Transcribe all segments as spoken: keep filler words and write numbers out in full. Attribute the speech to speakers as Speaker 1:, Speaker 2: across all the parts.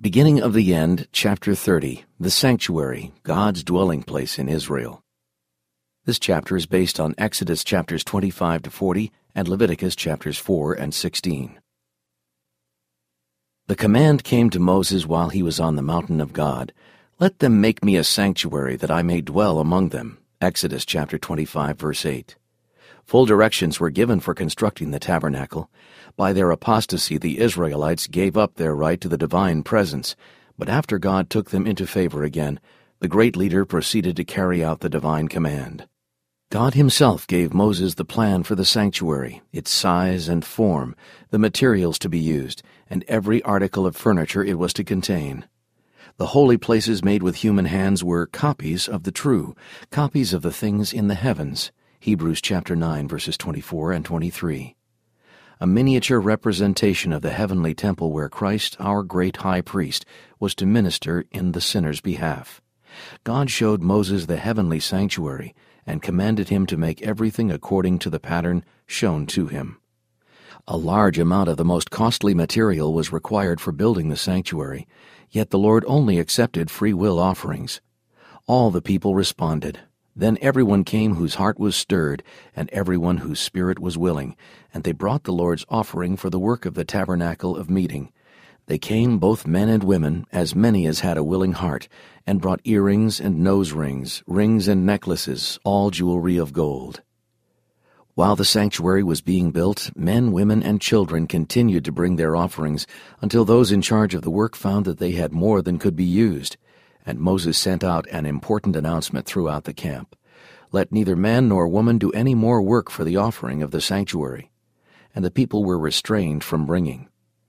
Speaker 1: Beginning of the End, Chapter thirty, The Sanctuary, God's Dwelling Place in Israel. This chapter is based on Exodus chapters twenty-five to forty and Leviticus chapters four and sixteen. The command came to Moses while he was on the mountain of God, "Let them make me a sanctuary that I may dwell among them." Exodus chapter twenty-five, verse eight. Full directions were given for constructing the tabernacle. By their apostasy, the Israelites gave up their right to the divine presence, but after God took them into favor again, the great leader proceeded to carry out the divine command. God himself gave Moses the plan for the sanctuary, its size and form, the materials to be used, and every article of furniture it was to contain. The holy places made with human hands were copies of the true, copies of the things in the heavens. Hebrews chapter nine, verses twenty-four and twenty-three. A miniature representation of the heavenly temple where Christ, our great high priest, was to minister in the sinner's behalf. God showed Moses the heavenly sanctuary and commanded him to make everything according to the pattern shown to him. A large amount of the most costly material was required for building the sanctuary, yet the Lord only accepted free will offerings. All the people responded. Then everyone came whose heart was stirred, and everyone whose spirit was willing, and they brought the Lord's offering for the work of the tabernacle of meeting. They came, both men and women, as many as had a willing heart, and brought earrings and nose rings, rings and necklaces, all jewelry of gold. While the sanctuary was being built, men, women, and children continued to bring their offerings until those in charge of the work found that they had more than could be used. And Moses sent out an important announcement throughout the camp. "Let neither man nor woman do any more work for the offering of the sanctuary." And the people were restrained from bringing.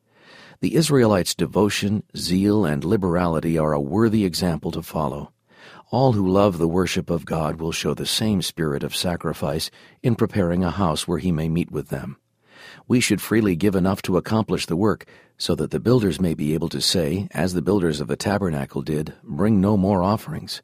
Speaker 1: The Israelites' devotion, zeal, and liberality are a worthy example to follow. All who love the worship of God will show the same spirit of sacrifice in preparing a house where he may meet with them. We should freely give enough to accomplish the work, so that the builders may be able to say, as the builders of the tabernacle did, "Bring no more offerings."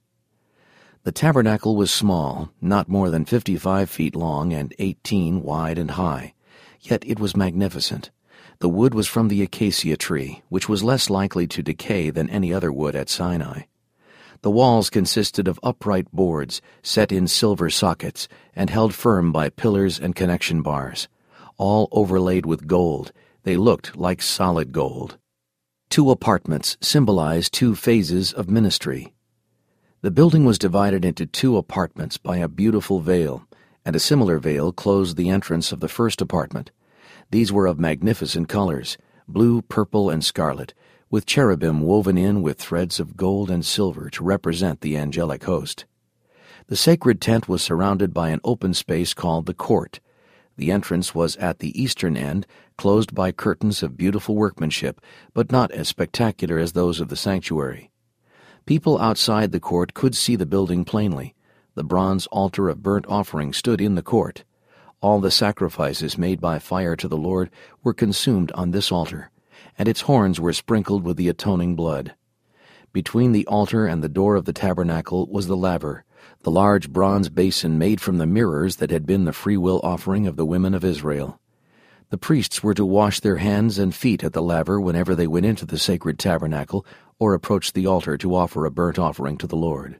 Speaker 1: The tabernacle was small, not more than fifty-five feet long and eighteen wide and high, yet it was magnificent. The wood was from the acacia tree, which was less likely to decay than any other wood at Sinai. The walls consisted of upright boards set in silver sockets and held firm by pillars and connection bars. All overlaid with gold, they looked like solid gold. Two apartments symbolized two phases of ministry. The building was divided into two apartments by a beautiful veil, and a similar veil closed the entrance of the first apartment. These were of magnificent colors, blue, purple, and scarlet, with cherubim woven in with threads of gold and silver to represent the angelic host. The sacred tent was surrounded by an open space called the court. The entrance was at the eastern end, closed by curtains of beautiful workmanship, but not as spectacular as those of the sanctuary. People outside the court could see the building plainly. The bronze altar of burnt offering stood in the court. All the sacrifices made by fire to the Lord were consumed on this altar, and its horns were sprinkled with the atoning blood. Between the altar and the door of the tabernacle was the laver, the large bronze basin made from the mirrors that had been the free will offering of the women of Israel. The priests were to wash their hands and feet at the laver whenever they went into the sacred tabernacle or approached the altar to offer a burnt offering to the Lord.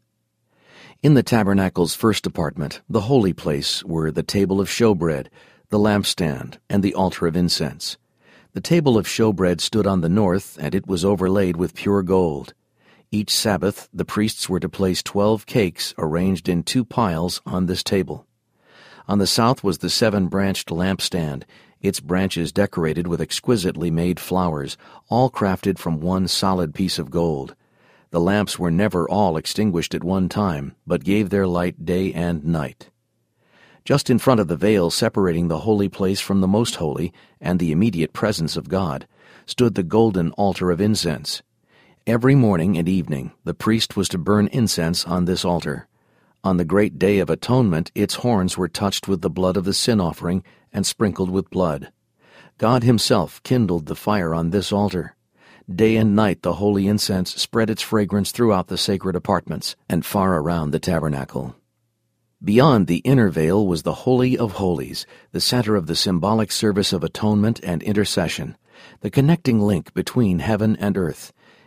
Speaker 1: In the tabernacle's first apartment, the holy place, were the table of showbread, the lampstand, and the altar of incense. The table of showbread stood on the north, and it was overlaid with pure gold. Each Sabbath the priests were to place twelve cakes arranged in two piles on this table. On the south was the seven-branched lampstand, its branches decorated with exquisitely made flowers, all crafted from one solid piece of gold. The lamps were never all extinguished at one time, but gave their light day and night. Just in front of the veil separating the holy place from the most holy and the immediate presence of God stood the golden altar of incense. Every morning and evening the priest was to burn incense on this altar. On the great day of atonement its horns were touched with the blood of the sin offering and sprinkled with blood. God himself kindled the fire on this altar. Day and night the holy incense spread its fragrance throughout the sacred apartments and far around the tabernacle. Beyond the inner veil was the Holy of Holies, the center of the symbolic service of atonement and intercession, the connecting link between heaven and earth,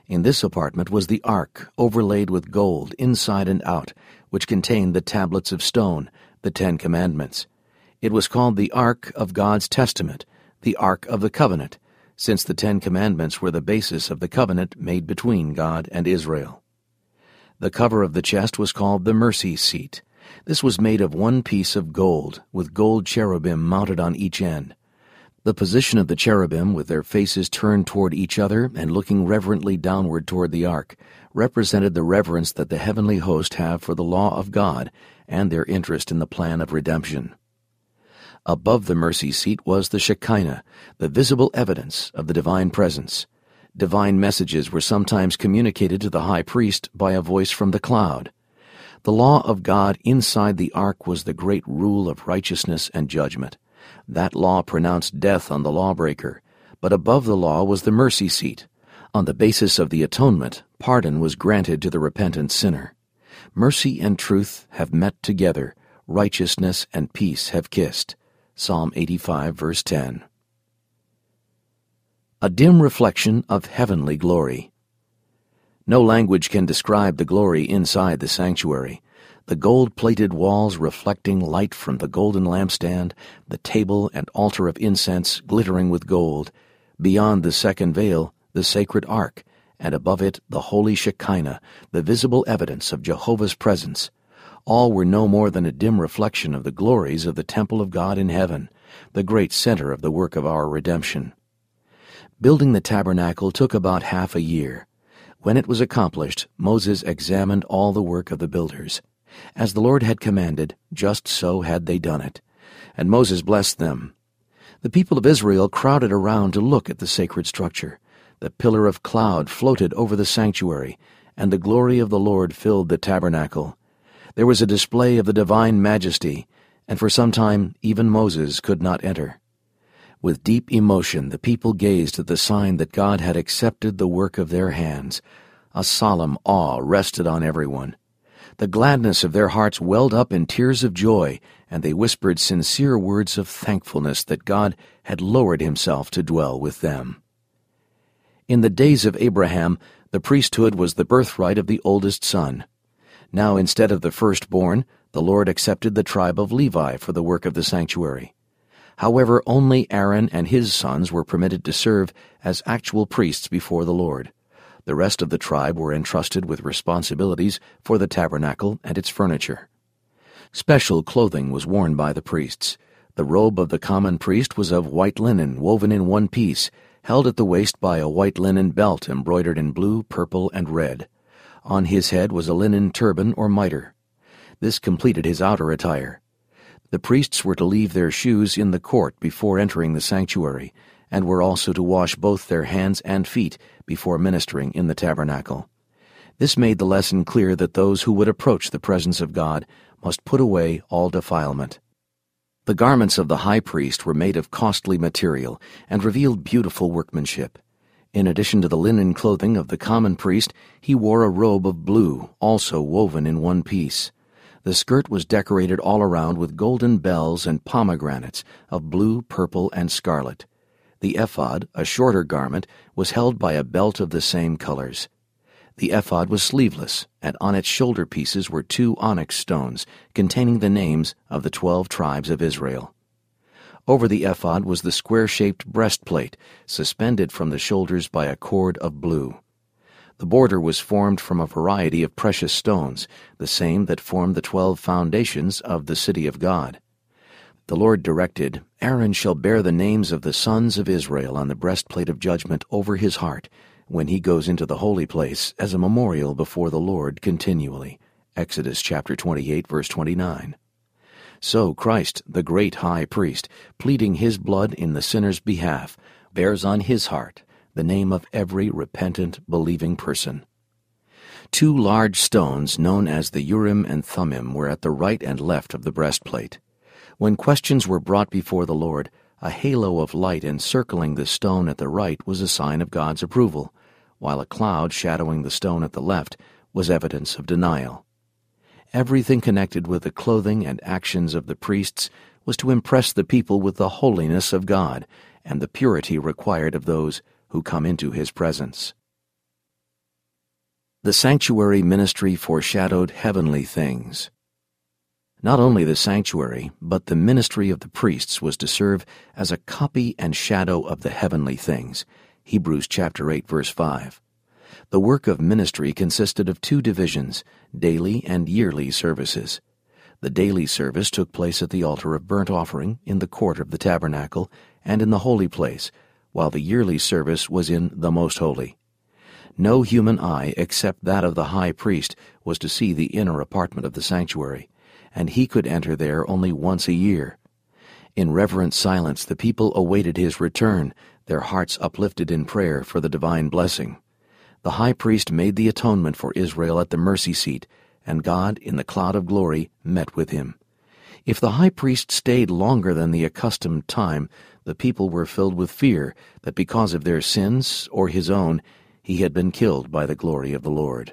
Speaker 1: In this apartment was the ark, overlaid with gold inside and out, which contained the tablets of stone, the Ten Commandments. It was called the Ark of God's Testament, the Ark of the Covenant, since the Ten Commandments were the basis of the covenant made between God and Israel. The cover of the chest was called the mercy seat. This was made of one piece of gold, with gold cherubim mounted on each end. The position of the cherubim, with their faces turned toward each other and looking reverently downward toward the ark, represented the reverence that the heavenly host have for the law of God and their interest in the plan of redemption. Above the mercy seat was the Shekinah, the visible evidence of the divine presence. Divine messages were sometimes communicated to the high priest by a voice from the cloud. The law of God inside the ark was the great rule of righteousness and judgment. That law pronounced death on the lawbreaker, but above the law was the mercy seat. On the basis of the atonement, pardon was granted to the repentant sinner. Mercy and truth have met together, righteousness and peace have kissed. Psalm eighty-five, verse ten. A dim reflection of heavenly glory. No language can describe the glory inside the sanctuary. The gold-plated walls reflecting light from the golden lampstand, the table and altar of incense glittering with gold, beyond the second veil, the sacred ark, and above it the holy Shekinah, the visible evidence of Jehovah's presence. All were no more than a dim reflection of the glories of the temple of God in heaven, the great center of the work of our redemption. Building the tabernacle took about half a year. When it was accomplished, Moses examined all the work of the builders. As the Lord had commanded, just so had they done it. And Moses blessed them. The people of Israel crowded around to look at the sacred structure. The pillar of cloud floated over the sanctuary, and the glory of the Lord filled the tabernacle. There was a display of the divine majesty, and for some time even Moses could not enter. With deep emotion the people gazed at the sign that God had accepted the work of their hands. A solemn awe rested on everyone. The gladness of their hearts welled up in tears of joy, and they whispered sincere words of thankfulness that God had lowered himself to dwell with them. In the days of Abraham, the priesthood was the birthright of the oldest son. Now, instead of the firstborn, the Lord accepted the tribe of Levi for the work of the sanctuary. However, only Aaron and his sons were permitted to serve as actual priests before the Lord. The rest of the tribe were entrusted with responsibilities for the tabernacle and its furniture. Special clothing was worn by the priests. The robe of the common priest was of white linen woven in one piece, held at the waist by a white linen belt embroidered in blue, purple, and red. On his head was a linen turban or mitre. This completed his outer attire. The priests were to leave their shoes in the court before entering the sanctuary, and were also to wash both their hands and feet before ministering in the tabernacle. This made the lesson clear that those who would approach the presence of God must put away all defilement. The garments of the high priest were made of costly material and revealed beautiful workmanship. In addition to the linen clothing of the common priest, he wore a robe of blue, also woven in one piece. The skirt was decorated all around with golden bells and pomegranates of blue, purple, and scarlet. The ephod, a shorter garment, was held by a belt of the same colors. The ephod was sleeveless, and on its shoulder pieces were two onyx stones containing the names of the twelve tribes of Israel. Over the ephod was the square-shaped breastplate, suspended from the shoulders by a cord of blue. The border was formed from a variety of precious stones, the same that formed the twelve foundations of the city of God. The Lord directed, "Aaron shall bear the names of the sons of Israel on the breastplate of judgment over his heart, when he goes into the holy place as a memorial before the Lord continually." Exodus chapter twenty-eight, verse twenty-nine. So Christ, the great high priest, pleading his blood in the sinner's behalf, bears on his heart the name of every repentant, believing person. Two large stones known as the Urim and Thummim were at the right and left of the breastplate. When questions were brought before the Lord, a halo of light encircling the stone at the right was a sign of God's approval, while a cloud shadowing the stone at the left was evidence of denial. Everything connected with the clothing and actions of the priests was to impress the people with the holiness of God and the purity required of those who come into his presence. The sanctuary ministry foreshadowed heavenly things. Not only the sanctuary, but the ministry of the priests was to serve as a copy and shadow of the heavenly things. Hebrews chapter eight, verse five. The work of ministry consisted of two divisions, daily and yearly services. The daily service took place at the altar of burnt offering, in the court of the tabernacle, and in the holy place, while the yearly service was in the most holy. No human eye except that of the high priest was to see the inner apartment of the sanctuary, and he could enter there only once a year. In reverent silence the people awaited his return, their hearts uplifted in prayer for the divine blessing. The high priest made the atonement for Israel at the mercy seat, and God, in the cloud of glory, met with him. If the high priest stayed longer than the accustomed time, the people were filled with fear that because of their sins or his own, he had been killed by the glory of the Lord.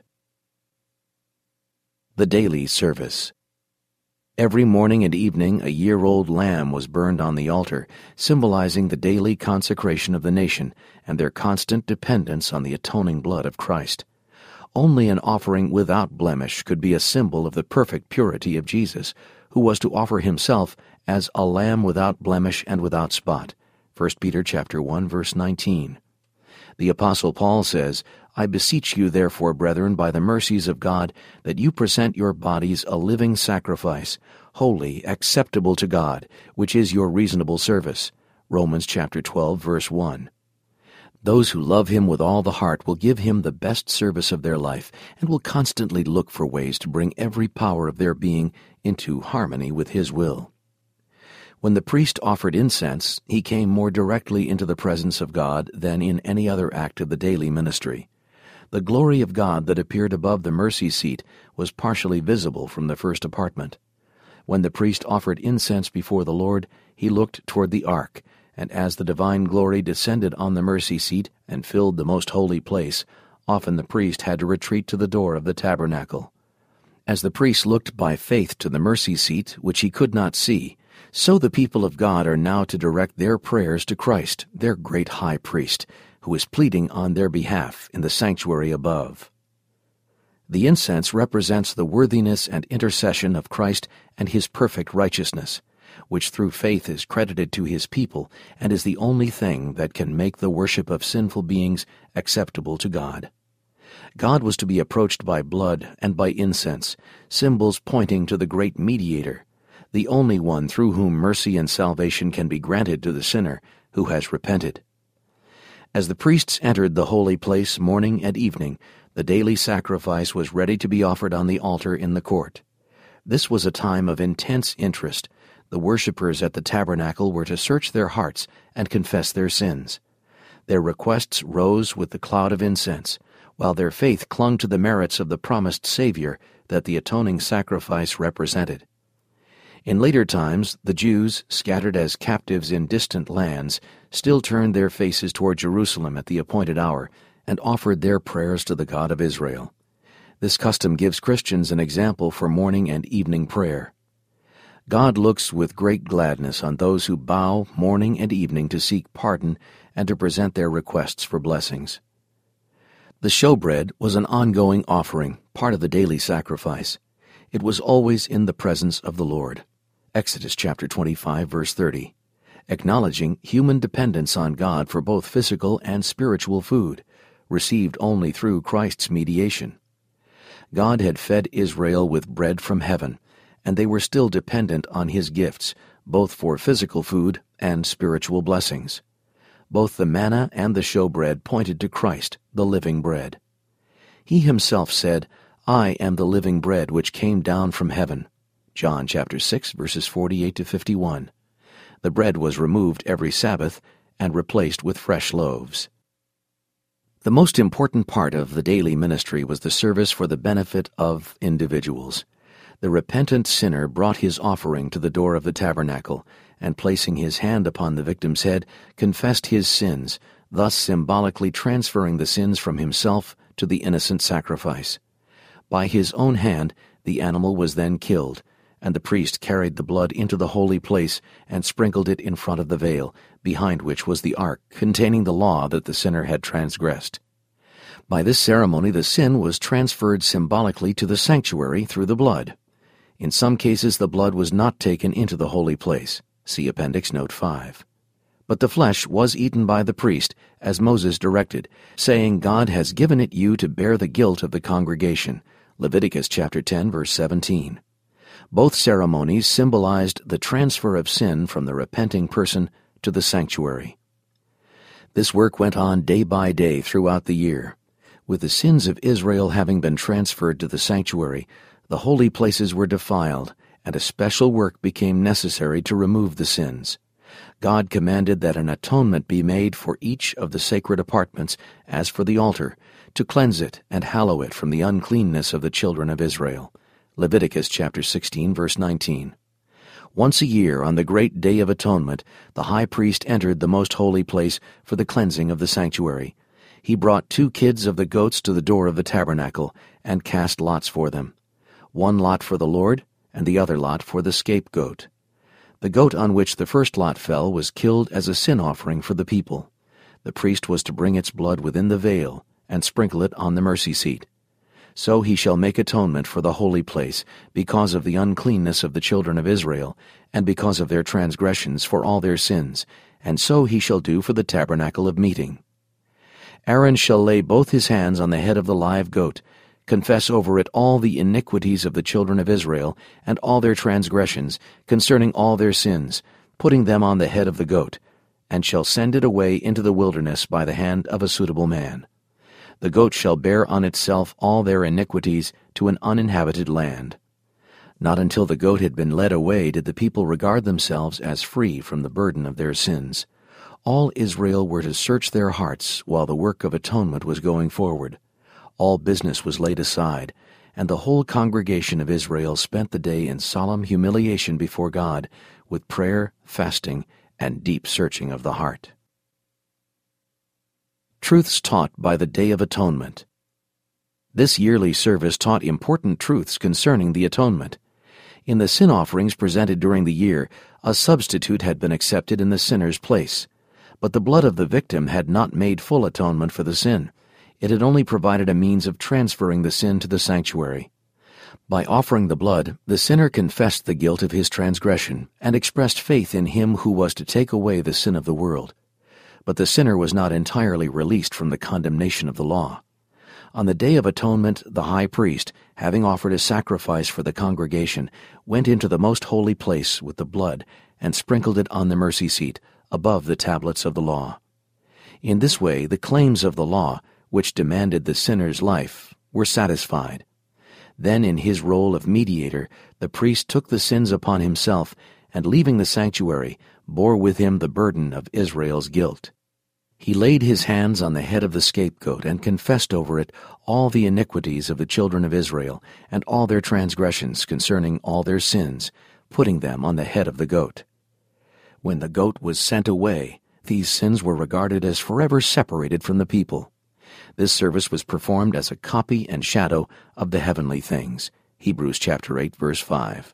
Speaker 1: The daily service. Every morning and evening a year-old lamb was burned on the altar, symbolizing the daily consecration of the nation and their constant dependence on the atoning blood of Christ. Only an offering without blemish could be a symbol of the perfect purity of Jesus, who was to offer himself as a lamb without blemish and without spot. First Peter chapter one, verse nineteen. The Apostle Paul says, I beseech you therefore, brethren, by the mercies of God, that you present your bodies a living sacrifice, holy, acceptable to God, which is your reasonable service. Romans chapter twelve, verse one. Those who love him with all the heart will give him the best service of their life and will constantly look for ways to bring every power of their being into harmony with his will. When the priest offered incense, he came more directly into the presence of God than in any other act of the daily ministry. The glory of God that appeared above the mercy seat was partially visible from the first apartment. When the priest offered incense before the Lord, he looked toward the ark, and as the divine glory descended on the mercy seat and filled the most holy place, often the priest had to retreat to the door of the tabernacle. As the priest looked by faith to the mercy seat, which he could not see, so the people of God are now to direct their prayers to Christ, their great high priest, who is pleading on their behalf in the sanctuary above. The incense represents the worthiness and intercession of Christ and his perfect righteousness, which through faith is credited to his people and is the only thing that can make the worship of sinful beings acceptable to God. God was to be approached by blood and by incense, symbols pointing to the great mediator, the only one through whom mercy and salvation can be granted to the sinner who has repented. As the priests entered the holy place morning and evening, the daily sacrifice was ready to be offered on the altar in the court. This was a time of intense interest. The worshippers at the tabernacle were to search their hearts and confess their sins. Their requests rose with the cloud of incense, while their faith clung to the merits of the promised Savior that the atoning sacrifice represented. In later times, the Jews, scattered as captives in distant lands, still turned their faces toward Jerusalem at the appointed hour and offered their prayers to the God of Israel. This custom gives Christians an example for morning and evening prayer. God looks with great gladness on those who bow morning and evening to seek pardon and to present their requests for blessings. The showbread was an ongoing offering, part of the daily sacrifice. It was always in the presence of the Lord. Exodus chapter twenty-five, verse thirty, acknowledging human dependence on God for both physical and spiritual food, received only through Christ's mediation. God had fed Israel with bread from heaven, and they were still dependent on his gifts, both for physical food and spiritual blessings. Both the manna and the showbread pointed to Christ, the living bread. He himself said, I am the living bread which came down from heaven. John chapter six, verses forty-eight to fifty-one. The bread was removed every Sabbath and replaced with fresh loaves. The most important part of the daily ministry was the service for the benefit of individuals. The repentant sinner brought his offering to the door of the tabernacle, and placing his hand upon the victim's head, confessed his sins, thus symbolically transferring the sins from himself to the innocent sacrifice. By his own hand the animal was then killed, and the priest carried the blood into the holy place and sprinkled it in front of the veil, behind which was the ark containing the law that the sinner had transgressed. By this ceremony, the sin was transferred symbolically to the sanctuary through the blood. In some cases, the blood was not taken into the holy place. See Appendix Note five. But the flesh was eaten by the priest, as Moses directed, saying, God has given it you to bear the guilt of the congregation. Leviticus chapter ten, verse seventeen. Both ceremonies symbolized the transfer of sin from the repenting person to the sanctuary. This work went on day by day throughout the year. With the sins of Israel having been transferred to the sanctuary, the holy places were defiled, and a special work became necessary to remove the sins. God commanded that an atonement be made for each of the sacred apartments, as for the altar, to cleanse it and hallow it from the uncleanness of the children of Israel. Leviticus chapter sixteen, verse nineteen. Once a year, on the great Day of Atonement, the high priest entered the most holy place for the cleansing of the sanctuary. He brought two kids of the goats to the door of the tabernacle and cast lots for them, one lot for the Lord and the other lot for the scapegoat. The goat on which the first lot fell was killed as a sin offering for the people. The priest was to bring its blood within the veil and sprinkle it on the mercy seat. So he shall make atonement for the holy place because of the uncleanness of the children of Israel, and because of their transgressions for all their sins, and so he shall do for the tabernacle of meeting. Aaron shall lay both his hands on the head of the live goat, confess over it all the iniquities of the children of Israel, and all their transgressions, concerning all their sins, putting them on the head of the goat, and shall send it away into the wilderness by the hand of a suitable man. The goat shall bear on itself all their iniquities to an uninhabited land. Not until the goat had been led away did the people regard themselves as free from the burden of their sins. All Israel were to search their hearts while the work of atonement was going forward. All business was laid aside, and the whole congregation of Israel spent the day in solemn humiliation before God, with prayer, fasting, and deep searching of the heart. Truths taught by the Day of Atonement. This yearly service taught important truths concerning the atonement. In the sin offerings presented during the year, a substitute had been accepted in the sinner's place. But the blood of the victim had not made full atonement for the sin. It had only provided a means of transferring the sin to the sanctuary. By offering the blood, the sinner confessed the guilt of his transgression and expressed faith in him who was to take away the sin of the world. But the sinner was not entirely released from the condemnation of the law. On the Day of Atonement, the high priest, having offered a sacrifice for the congregation, went into the most holy place with the blood and sprinkled it on the mercy seat, above the tablets of the law. In this way, the claims of the law, which demanded the sinner's life, were satisfied. Then, in his role of mediator, the priest took the sins upon himself, and leaving the sanctuary, bore with him the burden of Israel's guilt. He laid his hands on the head of the scapegoat and confessed over it all the iniquities of the children of Israel and all their transgressions concerning all their sins, putting them on the head of the goat. When the goat was sent away, these sins were regarded as forever separated from the people. This service was performed as a copy and shadow of the heavenly things. Hebrews chapter eight, verse five.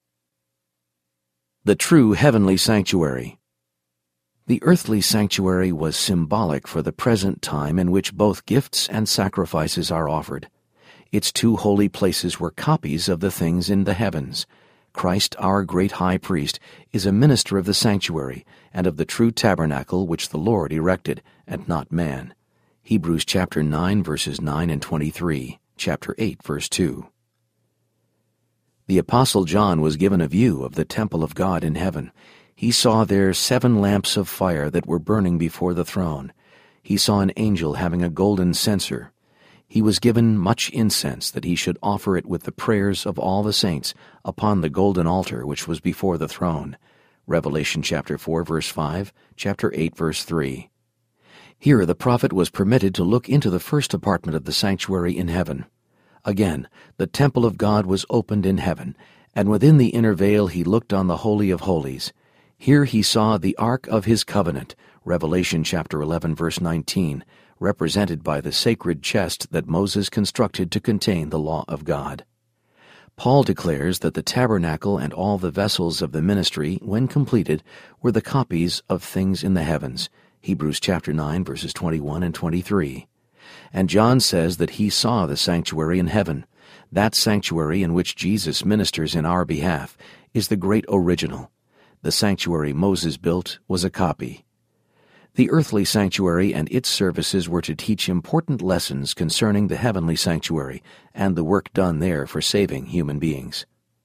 Speaker 1: The true heavenly sanctuary. The earthly sanctuary was symbolic for the present time in which both gifts and sacrifices are offered. Its two holy places were copies of the things in the heavens. Christ, our great high priest, is a minister of the sanctuary and of the true tabernacle which the Lord erected, and not man. Hebrews chapter nine, verses nine and twenty-three, chapter eight, verse two. The Apostle John was given a view of the temple of God in heaven. He saw there seven lamps of fire that were burning before the throne. He saw an angel having a golden censer. He was given much incense, that he should offer it with the prayers of all the saints upon the golden altar which was before the throne. Revelation chapter four, verse five, chapter eight, verse three. Here the prophet was permitted to look into the first apartment of the sanctuary in heaven. Again, the temple of God was opened in heaven, and within the inner veil he looked on the Holy of Holies. Here he saw the Ark of his covenant, Revelation chapter eleven, verse nineteen, represented by the sacred chest that Moses constructed to contain the law of God. Paul declares that the tabernacle and all the vessels of the ministry, when completed, were the copies of things in the heavens, Hebrews chapter nine, verses twenty-one and twenty-three. And John says that he saw the sanctuary in heaven. That sanctuary in which Jesus ministers in our behalf is the great original. The sanctuary Moses built was a copy. The earthly sanctuary and its services were to teach important lessons concerning the heavenly sanctuary and the work done there for saving human beings.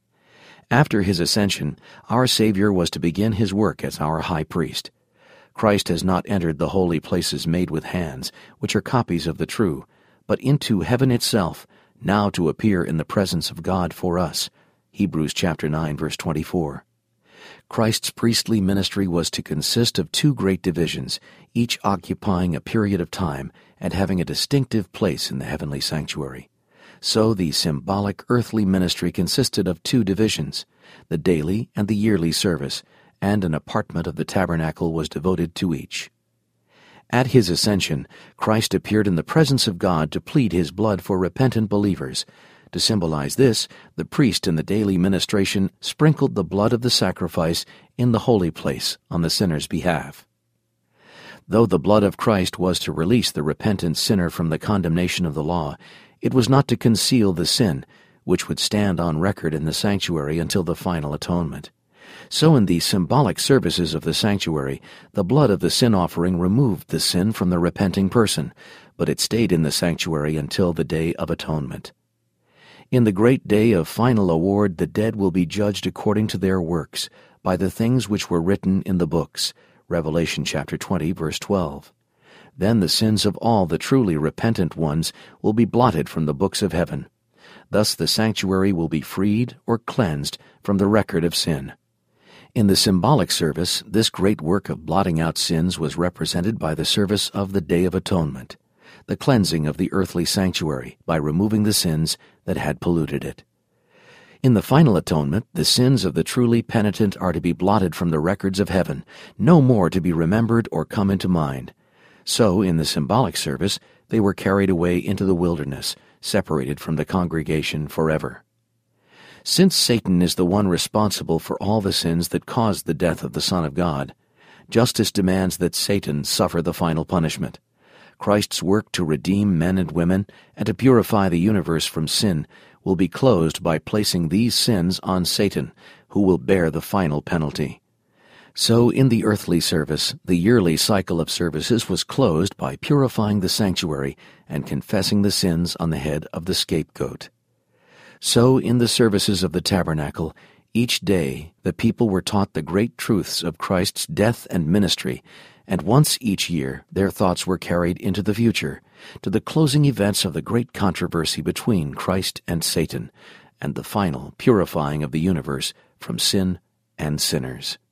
Speaker 1: After his ascension, our Savior was to begin his work as our high priest. Christ has not entered the holy places made with hands, which are copies of the true, but into heaven itself, now to appear in the presence of God for us. Hebrews chapter nine, verse twenty-four. Christ's priestly ministry was to consist of two great divisions, each occupying a period of time and having a distinctive place in the heavenly sanctuary. So the symbolic earthly ministry consisted of two divisions, the daily and the yearly service, and an apartment of the tabernacle was devoted to each. At his ascension, Christ appeared in the presence of God to plead his blood for repentant believers. To symbolize this, the priest in the daily ministration sprinkled the blood of the sacrifice in the holy place on the sinner's behalf. Though the blood of Christ was to release the repentant sinner from the condemnation of the law, it was not to conceal the sin, which would stand on record in the sanctuary until the final atonement. So in the symbolic services of the sanctuary, the blood of the sin offering removed the sin from the repenting person, but it stayed in the sanctuary until the day of atonement. In the great day of final award, the dead will be judged according to their works, by the things which were written in the books. Revelation chapter twenty, verse twelve. Then the sins of all the truly repentant ones will be blotted from the books of heaven. Thus the sanctuary will be freed or cleansed from the record of sin. In the symbolic service, this great work of blotting out sins was represented by the service of the Day of Atonement, the cleansing of the earthly sanctuary by removing the sins that had polluted it. In the final atonement, the sins of the truly penitent are to be blotted from the records of heaven, no more to be remembered or come into mind. So, in the symbolic service, they were carried away into the wilderness, separated from the congregation forever. Since Satan is the one responsible for all the sins that caused the death of the Son of God, justice demands that Satan suffer the final punishment. Christ's work to redeem men and women and to purify the universe from sin will be closed by placing these sins on Satan, who will bear the final penalty. So in the earthly service, the yearly cycle of services was closed by purifying the sanctuary and confessing the sins on the head of the scapegoat. So in the services of the tabernacle, each day the people were taught the great truths of Christ's death and ministry, and once each year their thoughts were carried into the future, to the closing events of the great controversy between Christ and Satan, and the final purifying of the universe from sin and sinners.